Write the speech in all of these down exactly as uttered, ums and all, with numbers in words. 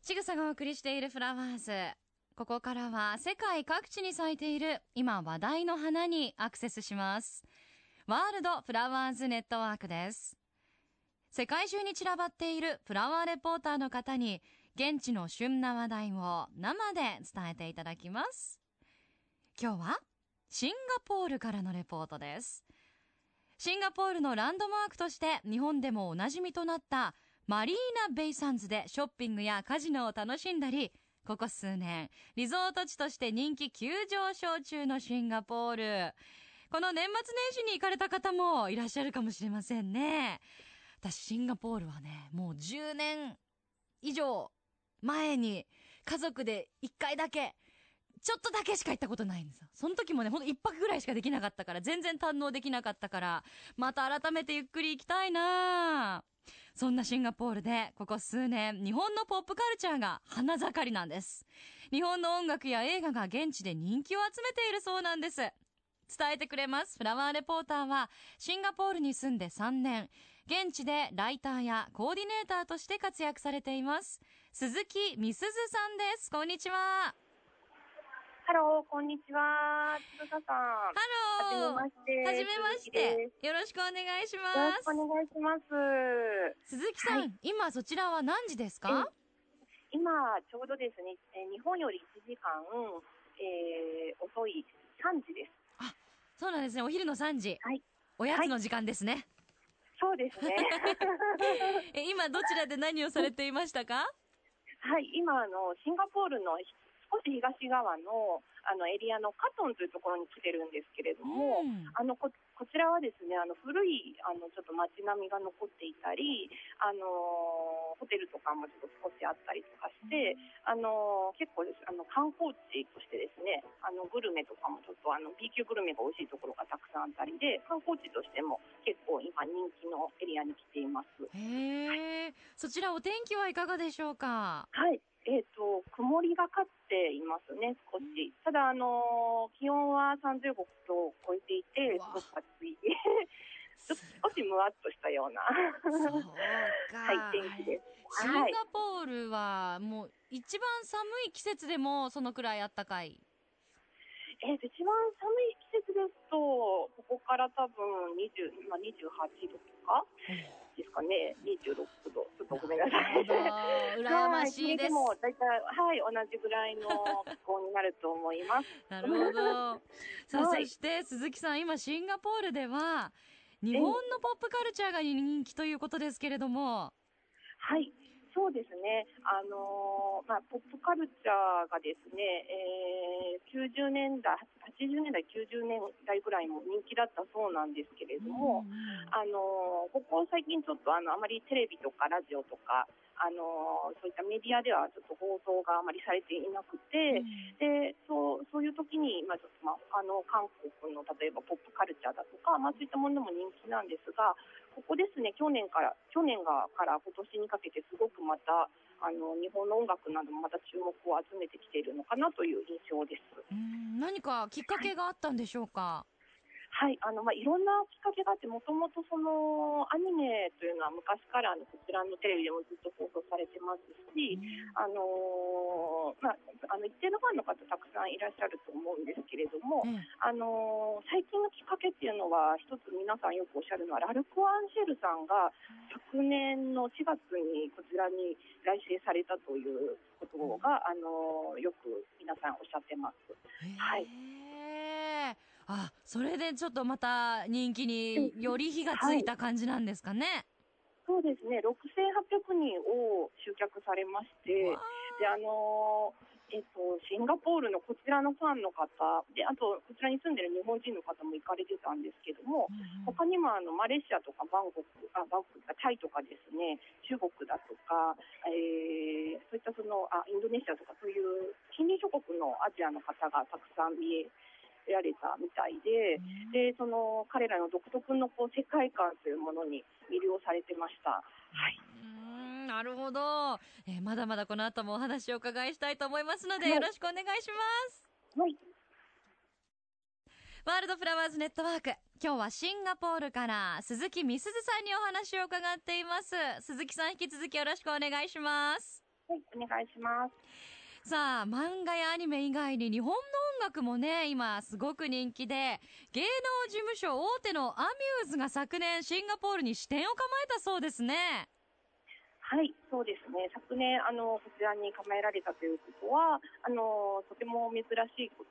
ちぐさがお送りしているフラワーズ。ここからは世界各地に咲いている今話題の花にアクセスします。ワールドフラワーズネットワークです。世界中に散らばっているフラワーレポーターの方に現地の旬な話題を生で伝えていただきます。今日はシンガポールからのレポートです。シンガポールのランドマークとして日本でもおなじみとなったマリーナベイサンズでショッピングやカジノを楽しんだり、ここ数年リゾート地として人気急上昇中のシンガポール。この年末年始に行かれた方もいらっしゃるかもしれませんね。私シンガポールはね、もうじゅうねん以上前に家族でいっかいだけちょっとだけしか行ったことないんですよ。その時もね、ほんといっぱくぐらいしかできなかったから、全然堪能できなかったから、また改めてゆっくり行きたいな。そんなシンガポールでここ数年日本のポップカルチャーが花盛りなんです。日本の音楽や映画が現地で人気を集めているそうなんです。伝えてくれますフラワーレポーターはシンガポールに住んでさんねん、現地でライターやコーディネーターとして活躍されています鈴木みすずさんです。こんにちは。 ハロー、こんにちは。つぶささん。 ハロー。 はじめまして。 はじめまして。よろしくお願いします。 よろしくお願いします。 鈴木さん、はい、今そちらは何時ですか？ 今、ちょうどですね、日本よりいちじかん、えー、遅いさんじです。 あ、そうなんですね。お昼のさんじ。 はい。 おやつの時間ですね。はい、 そうですね。 え、今どちらで何をされていましたか？ はい、今あのシンガポールの少し東側のあのエリアのカトンというところに来てるんですけれども、うん、あの こ, こちらはですね、あの古いあのちょっと街並みが残っていたり、あのホテルとかもちょっと少しあったりとかして、あの結構ですあの観光地としてですね、あのグルメとかもちょっとあの B 級グルメが美味しいところがたくさんあったりで、観光地としても結構今人気のエリアに来ています。 へー、はい、そちらお天気はいかがでしょうか？ はい、えーと、曇りがかっていますね、少し。ただ、あのー、気温はさんじゅうごどを超えていて、すごく暑い。ちょっと少しむわっとしたようなそうか、 はい、天気です。 シンガポールはもう一番寒い季節でもそのくらいあったかい？ えー、一番寒い季節ですと、ここから多分にじゅう、今にじゅうはちどとかですかね、にじゅうろくど、ちょっとごめんなさい。 羨ましいです。 はい、でも大体、はい、同じぐらいの気候になると思います。 なるほど。さあ、はい、そして鈴木さん、今シンガポールでは日本のポップカルチャーが人気ということですけれども。 はい。そうですね、あのーまあ、ポップカルチャーがですね、えー、きゅうじゅうねんだい、はちじゅうねんだい、きゅうじゅうねんだいぐらいも人気だったそうなんですけれども、うんうん、あのー、ここ最近ちょっとあのあまりテレビとかラジオとか、あのー、そういったメディアではちょっと放送があまりされていなくて、うん、で そう、そういう時に、まあちょっとまあ、他の韓国の例えばポップカルチャーだとか、まあ、そういったものも人気なんですが、ここですね、去年から去年がから今年にかけてすごくまたあの日本の音楽などもまた注目を集めてきているのかなという印象です。 うん、何かきっかけがあったんでしょうか？ はい、あのまあ、いろんなきっかけがあって、もともとそのアニメというのは昔からあのこちらのテレビでもずっと放送されてますし、うん、あのまあ、あの一定のファンの方たくさんいらっしゃると思うんですけれども、うん、あの最近のきっかけっていうのは一つ皆さんよくおっしゃるのはラルク・アンシェルさんが昨年のしがつにこちらに来日されたということが、あのよく皆さんおっしゃってます。はい。 あ、それでちょっとまた人気により火がついた感じなんですかね。はい、 そうですね、ろくせんはっぴゃくにんを集客されまして、であのえっと、シンガポールのこちらのファンの方で、あとこちらに住んでる日本人の方も行かれてたんですけども、うんうん、他にもあのマレーシアとかバンコク、あバンコクタイとかですね、中国だとか、えー、そういったそのあインドネシアとかそういう近隣諸国のアジアの方がたくさん見えられたみたいで、でその彼らの独特のこう世界観というものに魅了されてました。はい、 うーん、なるほど、えー、まだまだこの後もお話をお伺いしたいと思いますので、はい、よろしくお願いします。 はい。 ワールドフラワーズネットワーク、今日はシンガポールから鈴木みすずさんにお話を伺っています。鈴木さん、引き続きよろしくお願いします。 はい、お願いします。 さあ、漫画やアニメ以外に日本の音楽もね、今すごく人気で、芸能事務所大手のアミューズが昨年シンガポールに支店を構えたそうですね。 はい、そうですね。昨年、あの、こちらに構えられたということは、あの、とても珍しいこと、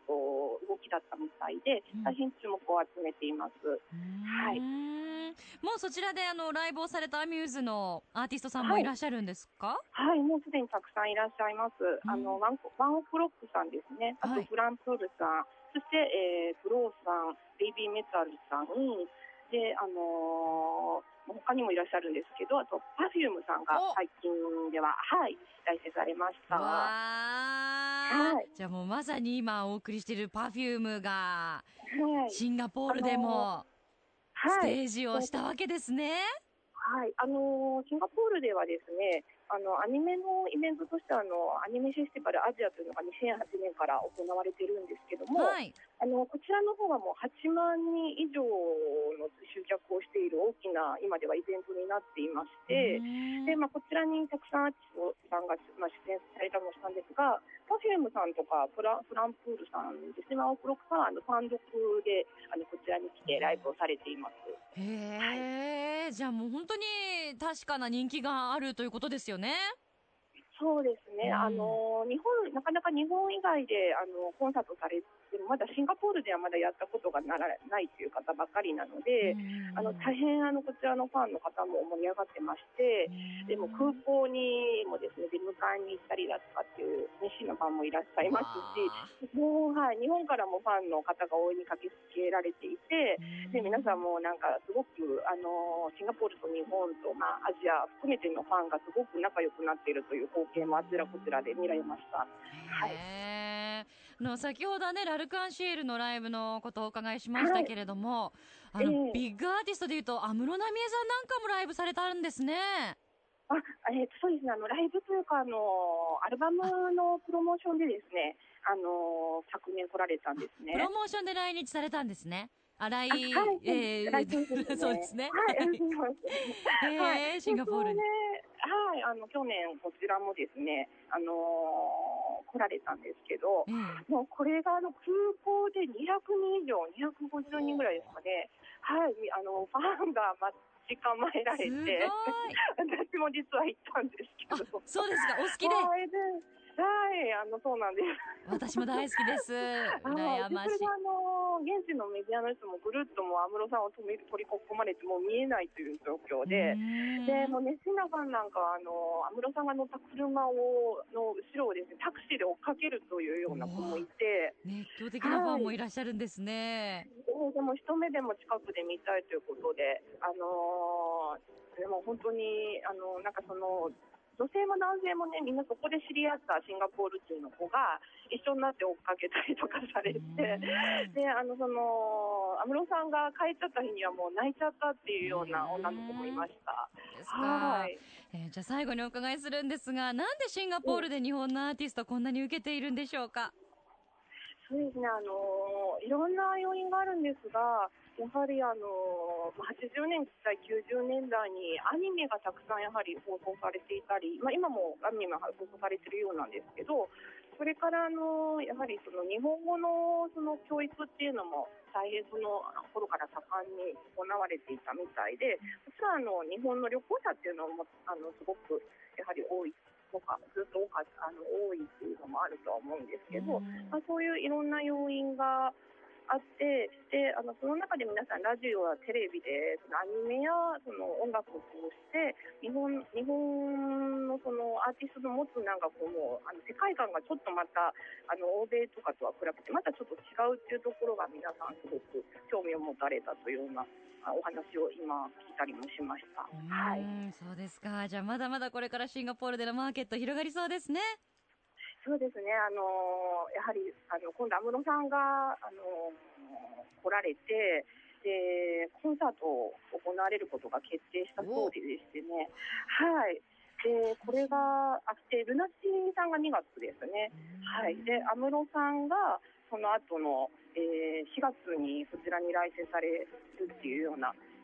動きだったみたいで、 うん、 大変注目を集めています。 うはい。 ーんもうそちらであのライブをされたアミューズのアーティストさんもはい。 いらっしゃるんですか？ はい、もうすでにたくさんいらっしゃいます。 うん、 あの、ワンコ、ワンオクロックさんですね。あと、 はい。 フランプールさん、そして、えー、フローさん、ベイビーメタルさん、で、あのー他にもいらっしゃるんですけど、あと、パフュームさんが最近では、はい、来世されました。 おわー、 はい。 じゃあもうまさに今お送りしている Perfume がはい。 シンガポールであのーもスはい。 テージをしたわけですね。 はい、あのシンガポールではですね、あのアニメのイベントとしてあのアニメフェスティバルアジアというのがにせんはちねんから行われているんですけども、 はい。 あのこちらの方はもうはちまんにん以上の集客をしている大きな今ではイベントになっていましうーて、で、 ん。 まあ、こちらにたくさんアーティストさんが、まあ、出演されたりもしたんですが、パフュームさんとかフラフランプールさんですね、ワンオクロックさんはあの単独であのこちらに来てライブをされています。はい。 へえ、じゃあもう本当に確かな人気があるということですよね。 そうですね。あうん。 の日本なかなか日本以外であのコンサートされてもまだシンガポールではまだやったことがならないという方ばかりなのうんうで、あの大ん変あのこちらのファンの方も盛り上がってましうて、でも空ん。 港にもですね出迎えに行ったりだとかっていう熱心なファンもいらっしゃうーん。 いますし、 わあ。 もうはい日本からもファンの方が大いに駆けつけられていて、 うで皆さんん。 もなんかすごくあのシンガポールと日本と、まあ、アジア含めてのファンがすごく仲良くなっているという光景もあちらこちらで見られました。はい。 へえ。の先ほどねラルクアンシエルのライブのことをお伺いしましはい。 たけれども、あえのえ、 ビッグアーティストでいうと安室奈美恵さんなんかもライブされたんですね。 あ、えっと、そうですね、あの、ライブというか、あの、アルバムあ、 のプロモーションでですね、あの、昨年来られたんであ、 すね。 プロモーションで来日されたんですね。あ、来、 あ、はい、そうです。 え来週ですー、そうでね。 すね。 はい、 はい。 すみません。はい。 へえ、シンで、 ガポールに。 それで、はい、あの、去年こちらもですね、あの来られたんですけど、 ええ。 もうこれがあの空港でにひゃくにん以上、にひゃくごじゅうにんぐらいですかね。はい、あの、ファンが待ち構えられすごて、 い。 私も実は行ったんですけあ、 ど、 そうですか。お好きで。 はい、で、はい、あの、そうなんです。 私も大好きです。 はい、で、それで羨ましい。 あの、現地のメディアの人もぐるっともう安室さんを止め取り囲まれてもう見えないという状況うで、で、 ーん。 もう熱心なファンなんかはあの、安室さんが乗った車を、の後ろをですね、タクシーで追っかけるというような子もいおお、 て、 熱狂的なファはい。 ンもいらっしゃるんですね。 ででも一目でも近くで見たいということで、あのーでも本当に、あのなんかその、女性も男性もね、みんなそこで知り合ったシンガポール人の子が一緒になって追っかけたりとかさうーれて、 ん。 で、あの、その、安室さんが帰っちゃった日にはもう泣いちゃったっていうような女の子もいへえ。 ました。 そうですか。 はい。 えーじゃあ最後にお伺いするんですが、なんでシンガポールで日本のアーティストこんなに受けているんでしょうか？ そうですね、あのいろんな要因があるんですが、やはり、あのまあはちじゅうねん代、きゅうじゅうねんだいにアニメがたくさんやはり放送されていたり、まあ、今もアニメが放送されているようなんですけど、それから、あのやはりその日本語のその教育っていうのも大変その頃から盛んに行われていたみたいで、実はあの日本の旅行者っていうのもあのすごくやはり多いとか、ずっと多かったあの多いっていうのもあるとは思うんですうーけど、まあ、 ん。 そういういろんな要因があって、であのその中で皆さんラジオやテレビでそのアニメやその音楽を通して日本日本のそのアーティストの持つなんかこうあの世界観がちょっとまたあの欧米とかとは比べてまたちょっと違うっていうところが皆さんすごく興味を持たれたというようなあお話を今聞いたりもしました。 うはい。 ーん、そうですか。じゃあまだまだこれからシンガポールでのマーケット広がりそうですね。 そうですね、あのやはりあの今度、安室さんが、あの来られてで、コンサートを行われることが決定したおお、 そうでしてね、はい、でこれ楽しみ。 があってルナシーさんがにがつですね、 うーはい、でん。 安室さんがその後の、えー、しがつにそちらに来世されるっていうような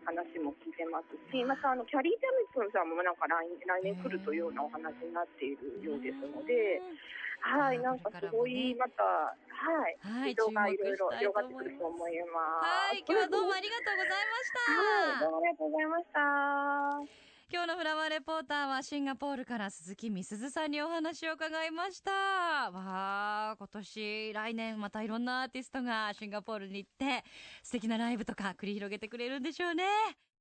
話も聞いてますし、またあのキャリー・ジャミソンさんもなんか来来年来るというようなお話になっているようですので、はい、なんかすごいまた、はい、 はい、 人がいろいろ注目したい広がってと思います。 くると思います。 はい、今日はどうもありがとうございましはい、どた。 うもありがとうございました。 今日のフラワーレポーターはシンガポールから鈴木みすずさんにお話を伺いました。わあ、今年来年またいろんなアーティストがシンガポールに行って素敵なライブとか繰り広げてくれるんでしょうね。